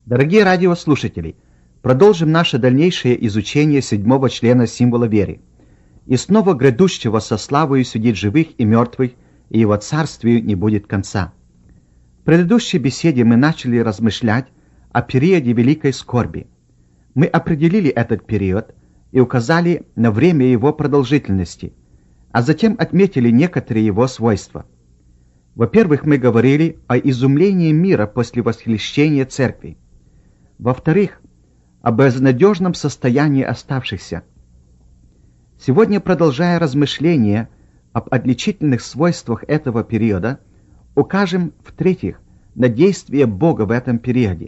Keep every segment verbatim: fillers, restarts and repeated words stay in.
Дорогие радиослушатели, продолжим наше дальнейшее изучение седьмого члена символа веры. И снова грядущего со славою судить живых и мертвых, и его царствию не будет конца. В предыдущей беседе мы начали размышлять о периоде великой скорби. Мы определили этот период и указали на время его продолжительности, а затем отметили некоторые его свойства. Во-первых, мы говорили о изумлении мира после восхищения церкви. Во-вторых, об безнадежном состоянии оставшихся. Сегодня, продолжая размышления об отличительных свойствах этого периода, укажем, в-третьих, на действие Бога в этом периоде.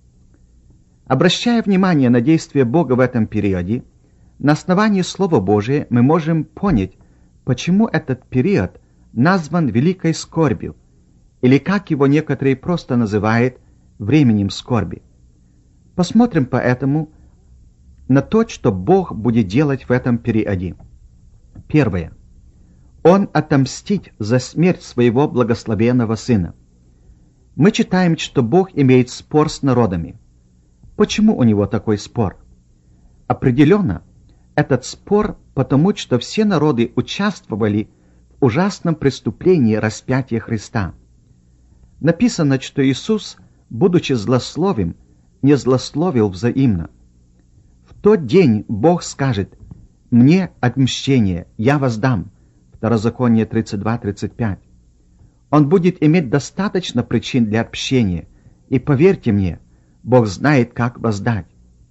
Обращая внимание на действие Бога в этом периоде, на основании Слова Божия мы можем понять, почему этот период назван великой скорбью, или как его некоторые просто называют временем скорби. Посмотрим поэтому на то, что Бог будет делать в этом периоде. Первое. Он отомстит за смерть своего благословенного Сына. Мы читаем, что Бог имеет спор с народами. Почему у него такой спор? Определенно, этот спор потому, что все народы участвовали в ужасном преступлении распятия Христа. Написано, что Иисус, будучи злословим, не злословил взаимно. В тот день Бог скажет: «Мне отмщение, я воздам». Второзаконие тридцать два тридцать пять. Он будет иметь достаточно причин для отмщения, и поверьте мне, Бог знает, как воздать.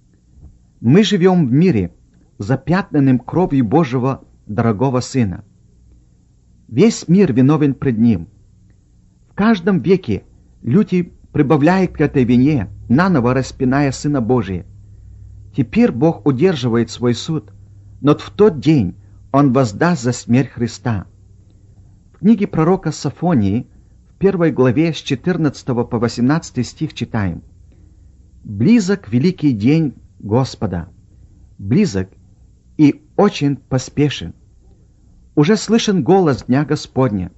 Мы живем в мире, запятнанным кровью Божьего дорогого Сына. Весь мир виновен пред Ним. В каждом веке люди прибавляют к этой вине, наново распиная Сына Божия. Теперь Бог удерживает свой суд, но в тот день Он воздаст за смерть Христа. В книге пророка Софонии, в первой главе с четырнадцатого по восемнадцатый стих читаем: «Близок великий день Господа, близок и очень поспешен. Уже слышен голос Дня Господня.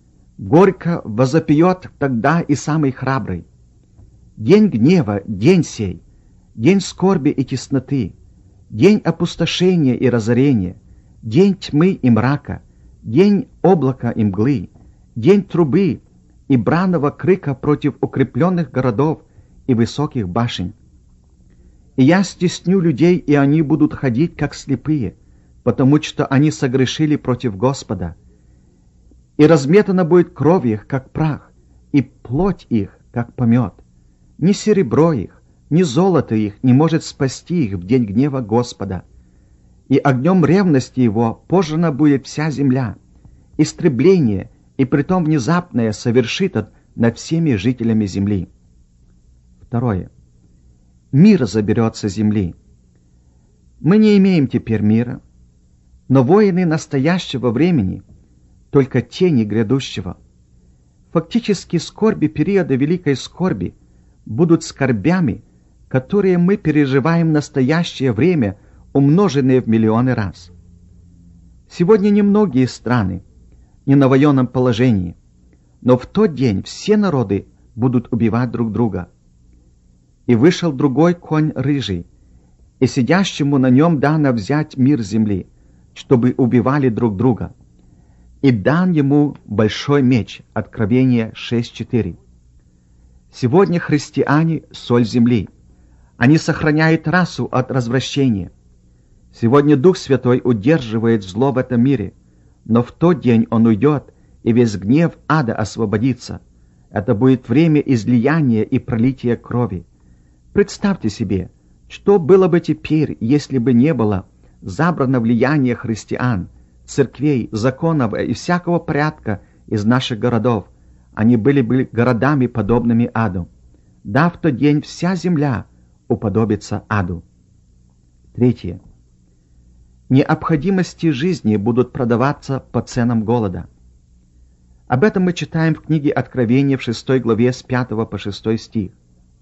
Горько возопьет тогда и самый храбрый. День гнева, день сей, день скорби и тесноты, день опустошения и разорения, день тьмы и мрака, день облака и мглы, день трубы и бранного крика против укрепленных городов и высоких башен. И я стесню людей, и они будут ходить, как слепые, потому что они согрешили против Господа. И разметана будет кровь их, как прах, и плоть их, как помет. Ни серебро их, ни золото их не может спасти их в день гнева Господа. И огнем ревности его пожрана будет вся земля. Истребление, и притом внезапное, совершит он над всеми жителями земли». Второе. Мир заберется с земли. Мы не имеем теперь мира, но воины настоящего времени — только тени грядущего. Фактически скорби периода великой скорби будут скорбями, которые мы переживаем в настоящее время, умноженные в миллионы раз. Сегодня немногие страны не на военном положении, но в тот день все народы будут убивать друг друга. «И вышел другой конь рыжий, и сидящему на нем дано взять мир земли, чтобы убивали друг друга. И дан ему большой меч». Откровение шесть четыре. Сегодня христиане — соль земли. Они сохраняют расу от развращения. Сегодня Дух Святой удерживает зло в этом мире, но в тот день он уйдет, и весь гнев ада освободится. Это будет время излияния и пролития крови. Представьте себе, что было бы теперь, если бы не было забрано влияние христиан, церквей, законов и всякого порядка из наших городов. Они были бы городами, подобными аду. Да, в тот день вся земля уподобится аду. Третье. Необходимости жизни будут продаваться по ценам голода. Об этом мы читаем в книге Откровения в шестой главе с пятого по шестой стих.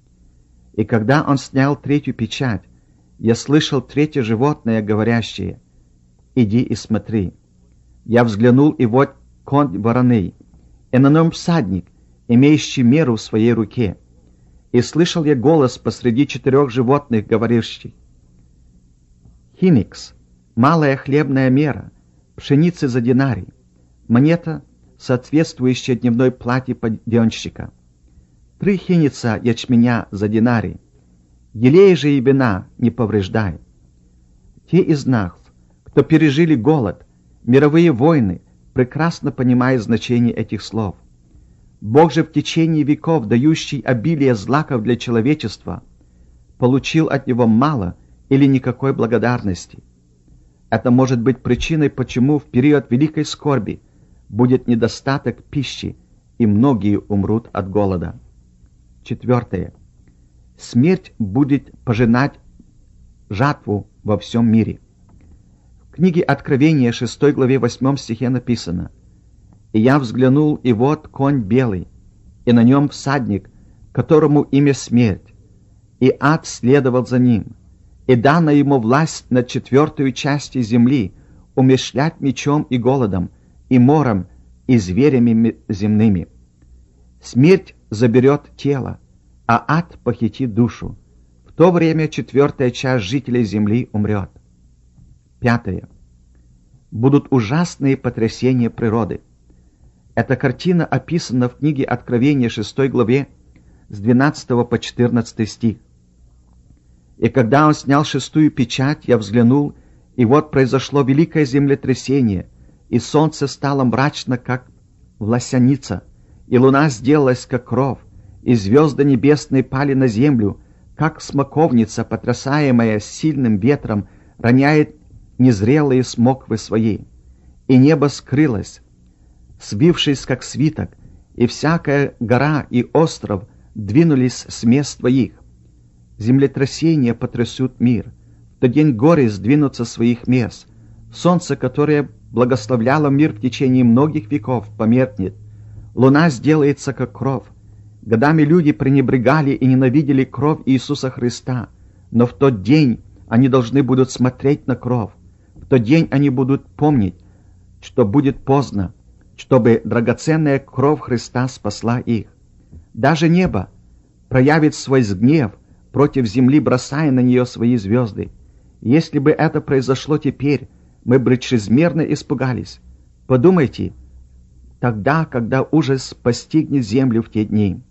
«И когда он снял третью печать, я слышал третье животное, говорящее: иди и смотри. Я взглянул, и вот конь вороный, и на нем всадник, имеющий меру в своей руке. И слышал я голос посреди четырех животных, говорящий: «Хиникс, малая хлебная мера, пшеницы за динарий, монета, соответствующая дневной плате подъемщика, три хиница ячменя за динарий, елей же и вина не повреждай». Те из нас, кто пережили голод, мировые войны, прекрасно понимают значение этих слов. Бог же в течение веков, дающий обилие злаков для человечества, получил от него мало или никакой благодарности. Это может быть причиной, почему в период великой скорби будет недостаток пищи, и многие умрут от голода. Четвертое. Смерть будет пожинать жатву во всем мире. В книге Откровения, шестой главе, восьмом стихе написано: «И я взглянул, и вот конь белый, и на нем всадник, которому имя смерть, и ад следовал за ним, и дана ему власть над четвертую частью земли, умерщвлять мечом и голодом, и мором, и зверями земными. Смерть заберет тело, а ад похитит душу. В то время четвертая часть жителей земли умрет». Пятое. Будут ужасные потрясения природы. Эта картина описана в книге Откровения, шестой главе, с двенадцатого по четырнадцатый стих. «И когда он снял шестую печать, я взглянул, и вот произошло великое землетрясение, и солнце стало мрачно, как власяница, и луна сделалась, как кровь, и звезды небесные пали на землю, как смоковница, потрясаемая сильным ветром, роняет незрелые смоквы свои. И небо скрылось, свившись, как свиток, и всякая гора и остров двинулись с мест своих. Землетрясения потрясут мир. В тот день горы сдвинутся с своих мест. Солнце, которое благословляло мир в течение многих веков, померкнет. Луна сделается, как кровь. Годами люди пренебрегали и ненавидели кровь Иисуса Христа, но в тот день они должны будут смотреть на кровь. В тот день они будут помнить, что будет поздно, чтобы драгоценная кровь Христа спасла их. Даже небо проявит свой гнев против земли, бросая на нее свои звезды. Если бы это произошло теперь, мы бы чрезмерно испугались. Подумайте, тогда, когда ужас постигнет землю в те дни.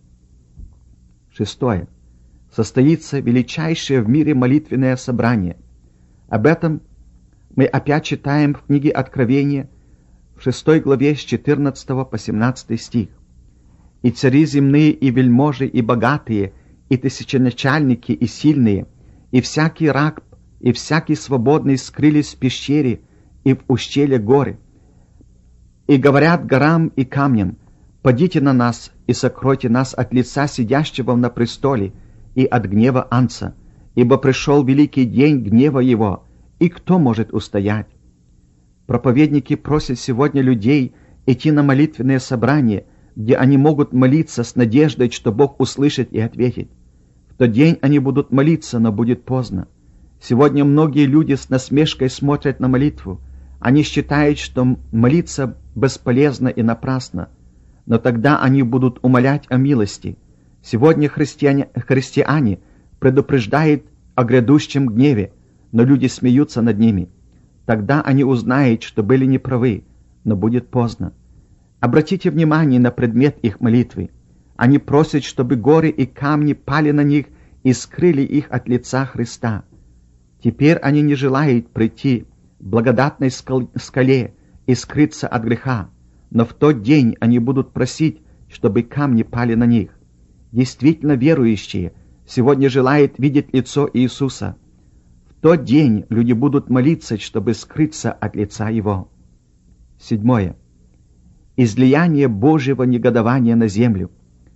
Шестое. Состоится величайшее в мире молитвенное собрание. Об этом мы опять читаем в книге Откровения, в шестой главе с четырнадцатого по семнадцатый стих. «И цари земные, и вельможи, и богатые, и тысяченачальники, и сильные, и всякий раб, и всякий свободный скрылись в пещере и в ущелье горы, и говорят горам и камням: падите на нас и сокройте нас от лица сидящего на престоле и от гнева Анца, ибо пришел великий день гнева его, и кто может устоять?» Проповедники просят сегодня людей идти на молитвенные собрания, где они могут молиться с надеждой, что Бог услышит и ответит. В тот день они будут молиться, но будет поздно. Сегодня многие люди с насмешкой смотрят на молитву. Они считают, что молиться бесполезно и напрасно, но тогда они будут умолять о милости. Сегодня христиане, христиане предупреждают о грядущем гневе, но люди смеются над ними. Тогда они узнают, что были неправы, но будет поздно. Обратите внимание на предмет их молитвы. Они просят, чтобы горы и камни пали на них и скрыли их от лица Христа. Теперь они не желают прийти к благодатной скале и скрыться от греха, но в тот день они будут просить, чтобы камни пали на них. Действительно верующие сегодня желают видеть лицо Иисуса. В тот день люди будут молиться, чтобы скрыться от лица Его. Седьмое. Излияние Божьего негодования на землю.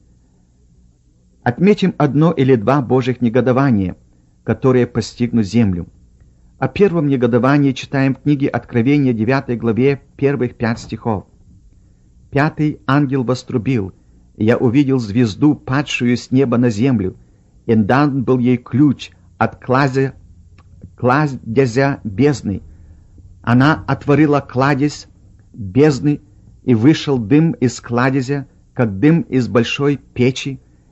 Отметим одно или два Божьих негодования, которые постигнут землю. О первом негодовании читаем в книге Откровения, девятой главе, первых пять стихов. «Пятый ангел вострубил, и я увидел звезду, падшую с неба на землю, и дан был ей ключ от кладезя, кладезя бездны. Она отворила кладезь бездны, и вышел дым из кладезя, как дым из большой печи,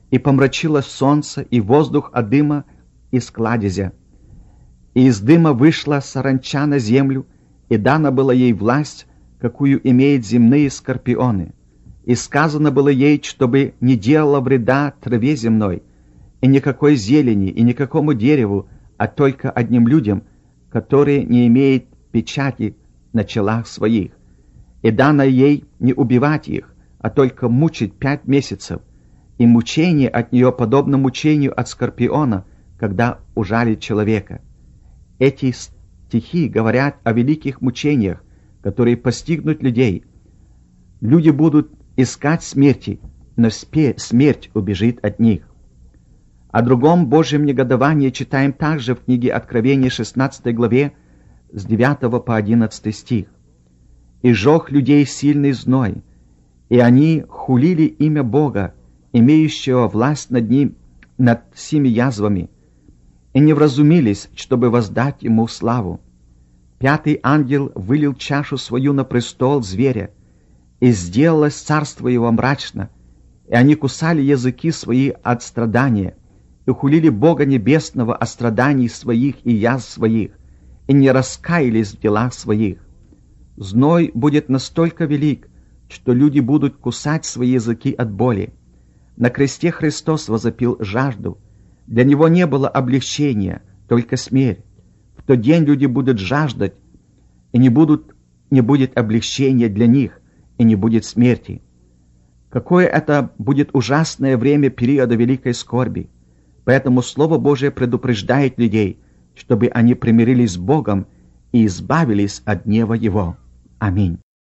и помрачило солнце, и воздух от дыма из кладезя. И из дыма вышла саранча на землю, и дана была ей власть, какую имеют земные скорпионы. И сказано было ей, чтобы не делала вреда траве земной, и никакой зелени, и никакому дереву, а только одним людям, которые не имеют печати на челах своих. И дано ей не убивать их, а только мучить пять месяцев, и мучение от нее подобно мучению от скорпиона, когда ужалит человека. Эти стихи говорят о великих мучениях, которые постигнут людей. Люди будут искать смерти, но смерть убежит от них. О другом Божьем негодовании читаем также в книге Откровения шестнадцатой главе с девятого по одиннадцатый стих. «И жег людей сильный зной, и они хулили имя Бога, имеющего власть над ним, над всеми язвами, и не вразумились, чтобы воздать ему славу. Пятый ангел вылил чашу свою на престол зверя, и сделалось царство его мрачно, и они кусали языки свои от страдания, и хулили Бога Небесного о страданий своих и язв своих, и не раскаялись в делах своих. Зной будет настолько велик, что люди будут кусать свои языки от боли. На кресте Христос возопил жажду. Для Него не было облегчения, только смерть. В тот день люди будут жаждать, и не, будут, не будет облегчения для них, и не будет смерти. Какое это будет ужасное время периода великой скорби! Поэтому Слово Божие предупреждает людей, чтобы они примирились с Богом и избавились от гнева Его. Аминь.